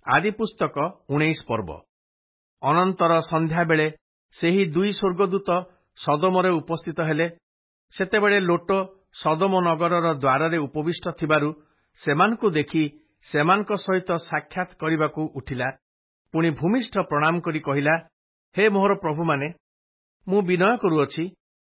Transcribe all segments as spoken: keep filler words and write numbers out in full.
ଆଦି ପୁସ୍ତକ ଉଣେଇଶ ପର୍ବ। ଅନନ୍ତର ସନ୍ଧ୍ୟାବେଳେ ସେହି ଦୁଇ ସ୍ୱର୍ଗଦୂତ ସଦୋମରେ ଉପସ୍ଥିତ ହେଲେ। ସେତେବେଳେ ଲୋଟ ସଦୋମ ନଗରର ଦ୍ୱାରରେ ଉପବିଷ୍ଟ ଥିବାରୁ ସେମାନଙ୍କୁ ଦେଖି ସେମାନଙ୍କ ସହିତ ସାକ୍ଷାତ କରିବାକୁ ଉଠିଲା। ପୁଣି ଭୂମିଷ୍ଠ ପ୍ରଣାମ କରି କହିଲା, ହେ ମୋହର ପ୍ରଭୁମାନେ, ମୁଁ ବିନୟ କରୁଅଛି,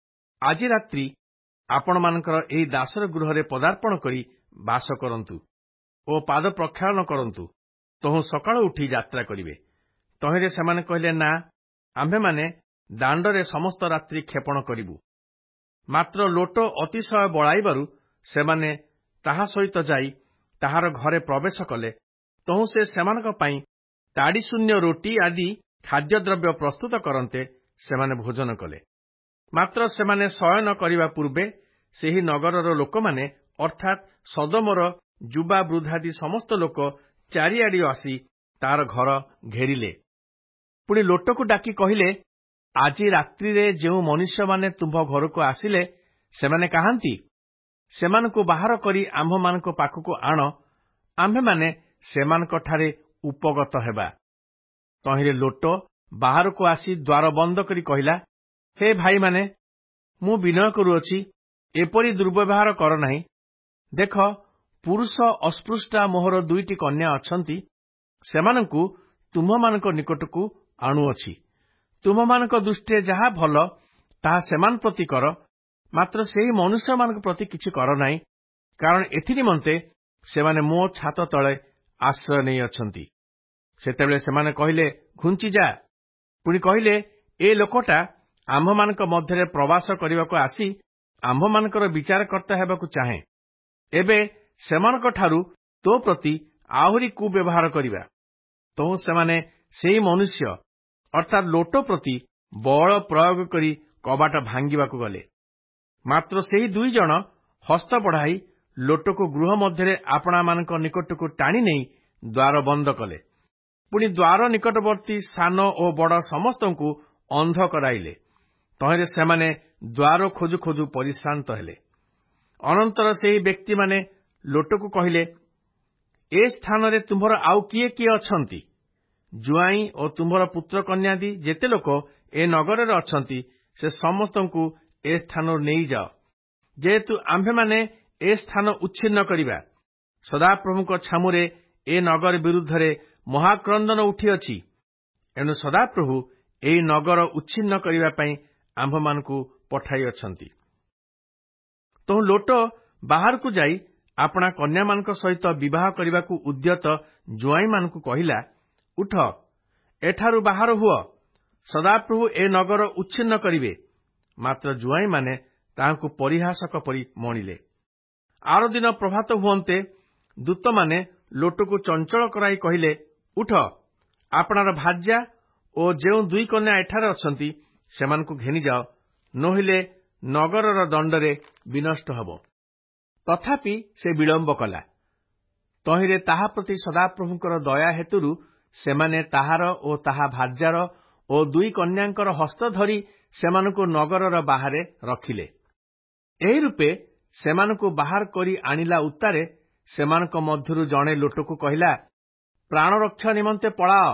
ଆଜି ରାତ୍ରି ଆପଣମାନଙ୍କର ଏହି ଦାସର ଗୃହରେ ପଦାର୍ପଣ କରି ବାସ କରନ୍ତୁ ଓ ପାଦ ପ୍ରକ୍ଷାଳନ କରନ୍ତୁ। ତହୁଁ ସକାଳୁ ଉଠି ଯାତ୍ରା କରିବେ। ତହିଁରେ ସେମାନେ କହିଲେ, ନା, ଆମ୍ଭେମାନେ ଦାଣ୍ଡରେ ସମସ୍ତ ରାତ୍ରି କ୍ଷେପଣ କରିବୁ। ମାତ୍ର ଲୋଟ ଅତିଶୟ ବଳାଇବାରୁ ସେମାନେ ତାହା ସହିତ ଯାଇ ତାହାର ଘରେ ପ୍ରବେଶ କଲେ। ତହୁଁ ସେ ସେମାନଙ୍କ ପାଇଁ ତାଡ଼ିଶୂନ୍ୟ ରୋଟି ଆଦି ଖାଦ୍ୟଦ୍ରବ୍ୟ ପ୍ରସ୍ତୁତ କରନ୍ତେ ସେମାନେ ଭୋଜନ କଲେ। ମାତ୍ର ସେମାନେ ଶୟନ କରିବା ପୂର୍ବେ ସେହି ନଗରର ଲୋକମାନେ ଅର୍ଥାତ୍ ସଦୋମର ଯୁବା ବୃଦ୍ଧାଦି ସମସ୍ତ ଲୋକ ଚାରିଆଡ଼ୁ ଆସି ତାର ଘର ଘେରିଲେ। ପୁଣି ଲୋଟକୁ ଡାକି କହିଲେ, ଆଜି ରାତ୍ରିରେ ଯେଉଁ ମନୁଷ୍ୟମାନେ ତୁମ୍ଭ ଘରକୁ ଆସିଲେ ସେମାନେ କାହାନ୍ତି? ସେମାନଙ୍କୁ ବାହାର କରି ଆମ୍ଭମାନଙ୍କ ପାଖକୁ ଆଣ, ଆମ୍ଭେମାନେ ସେମାନଙ୍କଠାରେ ଉପଗତ ହେବା। ତହିଁରେ ଲୋଟ ବାହାରକୁ ଆସି ଦ୍ୱାର ବନ୍ଦ କରି କହିଲା, ହେ ଭାଇମାନେ, ମୁଁ ବିନୟ କରୁଅଛି, ଏପରି ଦୁର୍ବ୍ୟବହାର କର ନାହିଁ। ଦେଖ, ପୁରୁଷ ଅସ୍ପୃଷ୍ଟା ମୋହର ଦୁଇଟି କନ୍ୟା ଅଛନ୍ତି। ସେମାନଙ୍କୁ ତୁମ୍ଭମାନଙ୍କ ନିକଟକୁ ଆଣୁଅଛି। ତୁମ୍ଭମାନଙ୍କ ଦୃଷ୍ଟିରେ ଯାହା ଭଲ ତାହା ସେମାନ ପ୍ରତି କର, ମାତ୍ର ସେହି ମନୁଷ୍ୟମାନଙ୍କ ପ୍ରତି କିଛି କର ନାହିଁ, କାରଣ ଏଥି ନିମନ୍ତେ ସେମାନେ ମୋ ଛାତ ତଳେ ଆଶ୍ରୟ ନେଇଅଛନ୍ତି। ସେତେବେଳେ ସେମାନେ କହିଲେ, ଘୁଞ୍ଚିଯା। ପୁଣି କହିଲେ, ଏ ଲୋକଟା ଆମ୍ଭମାନଙ୍କ ମଧ୍ୟରେ ପ୍ରବାସ କରିବାକୁ ଆସି ଆମ୍ଭମାନଙ୍କର ବିଚାରକର୍ତ୍ତା ହେବାକୁ ଚାହେଁ। ଏବେ ସେମାନଙ୍କଠାରୁ ତୋ ପ୍ରତି ଆହୁରି କୁବ୍ୟବହାର କରିବା। ତହୁଁ ସେମାନେ ସେହି ମନୁଷ୍ୟ ଅର୍ଥାତ୍ ଲୋଟ ପ୍ରତି ବଳ ପ୍ରୟୋଗ କରି କବାଟ ଭାଙ୍ଗିବାକୁ ଗଲେ। ମାତ୍ର ସେହି ଦୁଇ ଜଣ ହସ୍ତ ବଢ଼ାଇ ଲୋଟକୁ ଗୃହ ମଧ୍ୟରେ ଆପଣାମାନଙ୍କ ନିକଟକୁ ଟାଣି ନେଇ ଦ୍ୱାର ବନ୍ଦ କଲେ। ପୁଣି ଦ୍ୱାର ନିକଟବର୍ତ୍ତୀ ସାନ ଓ ବଡ଼ ସମସ୍ତଙ୍କୁ ଅନ୍ଧ କରାଇଲେ। ତହିଁରେ ସେମାନେ ଦ୍ୱାର ଖୋଜୁ ଖୋଜୁ ପରିଶ୍ରାନ୍ତ ହେଲେ। ଅନନ୍ତର ସେହି ବ୍ୟକ୍ତିମାନେ ଲୋଟକୁ କହିଲେ, ଏ ସ୍ଥାନରେ ତୁମ୍ଭର ଆଉ କିଏ କିଏ ଅଛନ୍ତି? ଜୁଆଇଁ ଓ ତୁମ୍ଭର ପୁତ୍ର କନ୍ୟାଦି ଯେତେ ଲୋକ ଏ ନଗରରେ ଅଛନ୍ତି, ସେ ସମସ୍ତଙ୍କୁ ଏ ସ୍ଥାନରୁ ନେଇଯାଅ, ଯେହେତୁ ଆମ୍ଭେମାନେ ଏ ସ୍ଥାନ ଉଚ୍ଛିନ୍ନ କରିବା। ସଦାପ୍ରଭୁଙ୍କ ଛାମୁରେ ଏ ନଗର ବିରୁଦ୍ଧରେ ମହାକ୍ରନ୍ଦନ ଉଠିଅଛି। ଏଣୁ ସଦାପ୍ରଭୁ ଏହି ନଗର ଉଚ୍ଛିନ୍ନ କରିବା ପାଇଁ ଆମ୍ଭମାନଙ୍କୁ ପଠାଇଅଛନ୍ତି। ତହୁଁ ଲୋଟ ବାହାରକୁ ଯାଇ ଆପଣା କନ୍ୟାମାନଙ୍କ ସହିତ ବିବାହ କରିବାକୁ ଉଦ୍ୟତ ଜୁଆଇଁମାନଙ୍କୁ କହିଲା, ଉଠ, ଏଠାରୁ ବାହାର ହୁଅ, ସଦାପ୍ରଭୁ ଏ ନଗର ଉଚ୍ଛିନ୍ନ କରିବେ। ମାତ୍ର ଜୁଆଇଁମାନେ ତାହାଙ୍କୁ ପରିହାସକ ପରି ମଣିଲେ। ଆରଦିନ ପ୍ରଭାତ ହୁଅନ୍ତେ ଦୂତମାନେ ଲୋଟକୁ ଚଞ୍ଚଳ କରାଇ କହିଲେ, ଉଠ, ଆପଣାର ଭାର୍ଯ୍ୟା ଓ ଯେଉଁ ଦୁଇ କନ୍ୟା ଏଠାରେ ଅଛନ୍ତି ସେମାନଙ୍କୁ ଘେନିଯାଅ, ନୋହିଲେ ନଗରର ଦଣ୍ଡରେ ବିନଷ୍ଟ ହେବ। ତଥାପି ସେ ବିଳମ୍ବ କଲା। ତହିଁରେ ତାହା ପ୍ରତି ସଦାପ୍ରଭୁଙ୍କର ଦୟା ହେତୁରୁ ସେମାନେ ତାହାର ଓ ତାହା ଭାର୍ଯ୍ୟାର ଓ ଦୁଇ କନ୍ୟାଙ୍କର ହସ୍ତ ଧରି ସେମାନଙ୍କୁ ନଗରର ବାହାରେ ରଖିଲେ। ଏହି ରୂପେ ସେମାନଙ୍କୁ ବାହାର କରି ଆଣିଲା ଉତ୍ତାରେ ସେମାନଙ୍କ ମଧ୍ୟରୁ ଜଣେ ଲୋଟକୁ କହିଲା, ପ୍ରାଣରକ୍ଷା ନିମନ୍ତେ ପଳାଅ,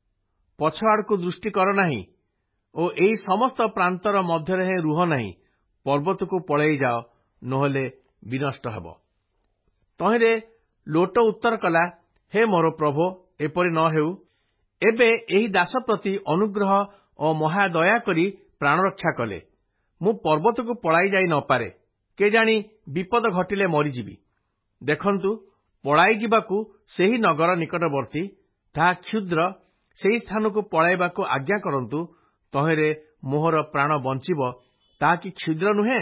ପଛ ଆଡ଼କୁ ଦୃଷ୍ଟି କର ନାହିଁ ଓ ଏହି ସମସ୍ତ ପ୍ରାନ୍ତର ମଧ୍ୟରେ ହିଁ ରୁହ ନାହିଁ, ପର୍ବତକୁ ପଳେଇ ଯାଅ, ନହେଲେ ବିନଷ୍ଟ ହେବ। ତହିଁରେ ଲୋଟ ଉତ୍ତର କଲା, ହେ ମୋର ପ୍ରଭୁ, ଏପରି ନ ହେଉ। ଏବେ ଏହି ଦାସ ପ୍ରତି ଅନୁଗ୍ରହ ଓ ମହାଦୟା କରି ପ୍ରାଣରକ୍ଷା କଲେ ମୁଁ ପର୍ବତକୁ ପଳାଇ ଯାଇ ନ ପାରେ, କେଜାଣି ବିପଦ ଘଟିଲେ ମରିଯିବି। ଦେଖନ୍ତୁ, ପଳାଇ ଯିବାକୁ ସେହି ନଗର ନିକଟବର୍ତ୍ତୀ, ତାହା କ୍ଷୁଦ୍ର, ସେହି ସ୍ଥାନକୁ ପଳାଇବାକୁ ଆଜ୍ଞା କରନ୍ତୁ। ତହିଁରେ ମୋହର ପ୍ରାଣ ବଞ୍ଚିବ, ତାହା କି କ୍ଷୁଦ୍ର ନୁହେଁ?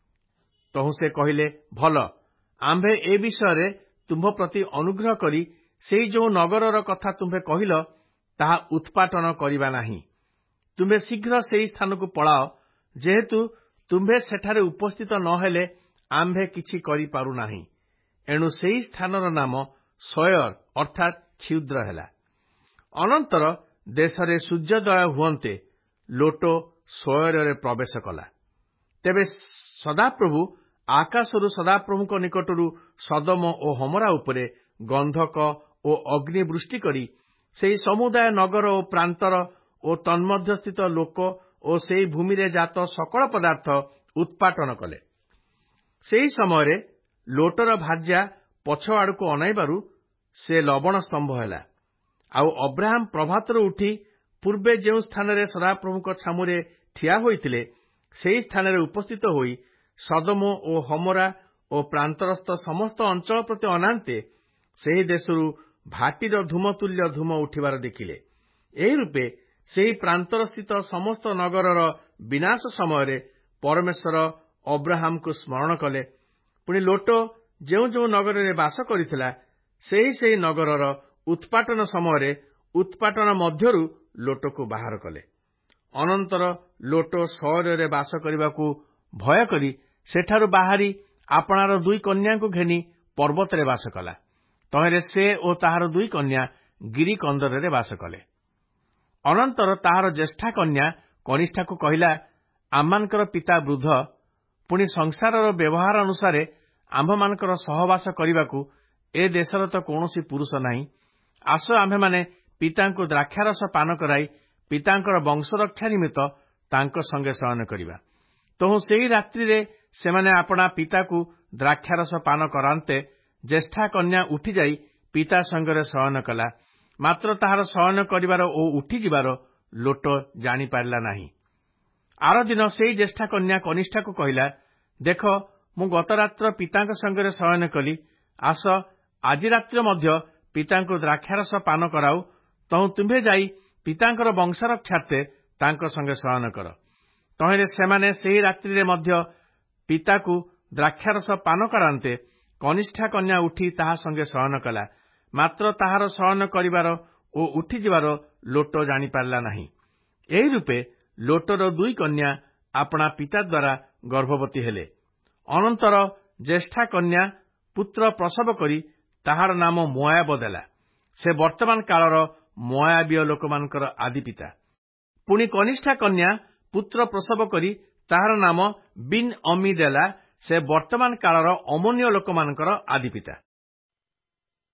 ତହୁଁ ସେ କହିଲେ, ଭଲ, ଆମ୍ଭେ ଏ ବିଷୟରେ ତୁମ୍ଭ ପ୍ରତି ଅନୁଗ୍ରହ କରି ସେହି ଯେଉଁ ନଗରର କଥା ତୁମ୍ଭେ କହିଲ ତାହା ଉତ୍ପାଟନ କରିବା ନାହିଁ। ତୁମ୍ଭେ ଶୀଘ୍ର ସେହି ସ୍ଥାନକୁ ପଳାଅ, ଯେହେତୁ ତୁମ୍ଭେ ସେଠାରେ ଉପସ୍ଥିତ ନ ହେଲେ ଆମ୍ଭେ କିଛି କରିପାରୁନାହିଁ। ଏଣୁ ସେହି ସ୍ଥାନର ନାମ ସୋୟର ଅର୍ଥାତ୍ କ୍ଷୁଦ୍ର ହେଲା। ଅନନ୍ତର ଦେଶରେ ସୂର୍ଯ୍ୟୋଦୟ ହୁଅନ୍ତେ ଲୋଟ ସୋୟରରେ ପ୍ରବେଶ କଲା। ତେବେ ସଦାପ୍ରଭୁ ଆକାଶରୁ ସଦାପ୍ରଭୁଙ୍କ ନିକଟରୁ ସଦୋମ ଓ ଗମୋରା ଉପରେ ଗନ୍ଧକ ଓ ଅଗ୍ନି ବୃଷ୍ଟି କରି ସେହି ସମୁଦାୟ ନଗର ଓ ପ୍ରାନ୍ତର ଓ ତନ୍ମଧ୍ୟସ୍ଥିତ ଲୋକ ଓ ସେହି ଭୂମିରେ ଜାତ ସକଳ ପଦାର୍ଥ ଉତ୍ପାଟନ କଲେ। ସେହି ସମୟରେ ଲୋଟର ଭାର୍ଯ୍ୟା ପଛ ଆଡ଼କୁ ଅନାଇବାରୁ ସେ ଲବଣ ସ୍ତମ୍ଭ ହେଲା। ଆଉ ଅବ୍ରାହମ ପ୍ରଭାତରୁ ଉଠି ପୂର୍ବେ ଯେଉଁ ସ୍ଥାନରେ ସଦାପ୍ରଭୁଙ୍କ ଛାମୁରେ ଠିଆ ହୋଇଥିଲେ, ସେହି ସ୍ଥାନରେ ଉପସ୍ଥିତ ହୋଇ ସଦୋମ ଓ ହମୋରା ଓ ପ୍ରାନ୍ତରସ୍ଥ ସମସ୍ତ ଅଞ୍ଚଳ ପ୍ରତି ଅନାନ୍ତେ ସେହି ଦେଶରୁ ଭାଟିର ଧୂମତୁଲ୍ୟ ଧୂମ ଉଠିବାର ଦେଖିଲେ। ଏହି ରୂପେ ସେହି ପ୍ରାନ୍ତରସ୍ଥିତ ସମସ୍ତ ନଗରର ବିନାଶ ସମୟରେ ପରମେଶ୍ୱର ଅବ୍ରାହମକୁ ସ୍ମରଣ କଲେ। ପୁଣି ଲୋଟ ଯେଉଁ ଯେଉଁ ନଗରରେ ବାସ କରିଥିଲା, ସେହି ସେହି ନଗରର ଉତ୍ପାଟନ ସମୟରେ ଉତ୍ପାଟନ ମଧ୍ୟରୁ ଲୋଟକୁ ବାହାର କଲେ। ଅନନ୍ତର ଲୋଟ ସଅରରେ ବାସ କରିବାକୁ ଭୟ କରି ସେଠାରୁ ବାହାରି ଆପଣାର ଦୁଇ କନ୍ୟାଙ୍କୁ ଘେନି ପର୍ବତରେ ବାସ କଲା। ତହିଁରେ ସେ ଓ ତାହାର ଦୁଇ କନ୍ୟା ଗିରି କନ୍ଦରରେ ବାସ କଲେ। ଅନନ୍ତର ତାହାର ଜ୍ୟେଷ୍ଠା କନ୍ୟା କନିଷ୍ଠାକୁ କହିଲା, ଆମମାନଙ୍କର ପିତା ବୃଦ୍ଧ, ପୁଣି ସଂସାରର ବ୍ୟବହାର ଅନୁସାରେ ଆମ୍ଭମାନଙ୍କର ସହବାସ କରିବାକୁ ଏ ଦେଶର ତ କୌଣସି ପୁରୁଷ ନାହିଁ। ଆସ ଆମ୍ଭେମାନେ ପିତାଙ୍କୁ ଦ୍ରାକ୍ଷାରସ ପାନ କରାଇ ପିତାଙ୍କର ବଂଶରକ୍ଷା ନିମିତ୍ତ ତାଙ୍କ ସଙ୍ଗେ ଶୟନ କରିବା। ତହୁଁ ସେହି ରାତ୍ରିରେ ସେମାନେ ଆପଣା ପିତାକୁ ଦ୍ରାକ୍ଷାରସ ପାନ କରାନ୍ତେ ଜ୍ୟେଷ୍ଠା କନ୍ୟା ଉଠିଯାଇ ପିତା ସଙ୍ଗରେ ଶୟନ କଲା। ମାତ୍ର ତାହାର ଶୟନ କରିବାର ଓ ଉଠିଯିବାର ଲୋଟ ଜାଣିପାରିଲା ନାହିଁ। ଆରଦିନ ସେହି ଜ୍ୟେଷ୍ଠା କନ୍ୟା କନିଷ୍ଠାକୁ କହିଲା, ଦେଖ, ମୁଁ ଗତ ରାତ୍ର ପିତାଙ୍କ ସଙ୍ଗରେ ଶୟନ କଲି। ଆସ, ଆଜି ରାତ୍ରିରେ ମଧ୍ୟ ପିତାଙ୍କୁ ଦ୍ରାକ୍ଷାରସ ପାନ କରାଉ। ତହୁଁ ତୁମ୍ଭେ ଯାଇ ପିତାଙ୍କର ବଂଶରକ୍ଷାର୍ଥେ ତାଙ୍କ ସଙ୍ଗେ ଶୟନ କର। ତହିଁରେ ସେମାନେ ସେହି ରାତ୍ରିରେ ମଧ୍ୟ ପିତାକୁ ଦ୍ରାକ୍ଷାରସ ପାନ କରାନ୍ତେ କନିଷ୍ଠା କନ୍ୟା ଉଠି ତାହା ସଙ୍ଗେ ଶୟନ କଲା। ମାତ୍ର ତାହାର ଶୟନ କରିବାର ଓ ଉଠିଯିବାର ଲୋଟ ଜାଣିପାରିଲା ନାହିଁ। ଏହି ରୂପେ ଲୋଟର ଦୁଇ କନ୍ୟା ଆପଣା ପିତା ଦ୍ୱାରା ଗର୍ଭବତୀ ହେଲେ। ଅନନ୍ତର ଜ୍ୟେଷ୍ଠା କନ୍ୟା ପୁତ୍ର ପ୍ରସବ କରି ତାହାର ନାମ ମୋଆବ ଦେଲା। ସେ ବର୍ତ୍ତମାନ କାଳର ମୋଆବୀୟ ଲୋକମାନଙ୍କର ଆଦିପିତା। ପୁଣି କନିଷ୍ଠା କନ୍ୟା ପୁତ୍ର ପ୍ରସବ କରି ତାହାର ନାମ ବିନ୍ ଅମି ଦେଲା। ସେ ବର୍ତ୍ତମାନ କାଳର ଅମୋନୀୟ ଲୋକମାନଙ୍କର ଆଦିପିତା।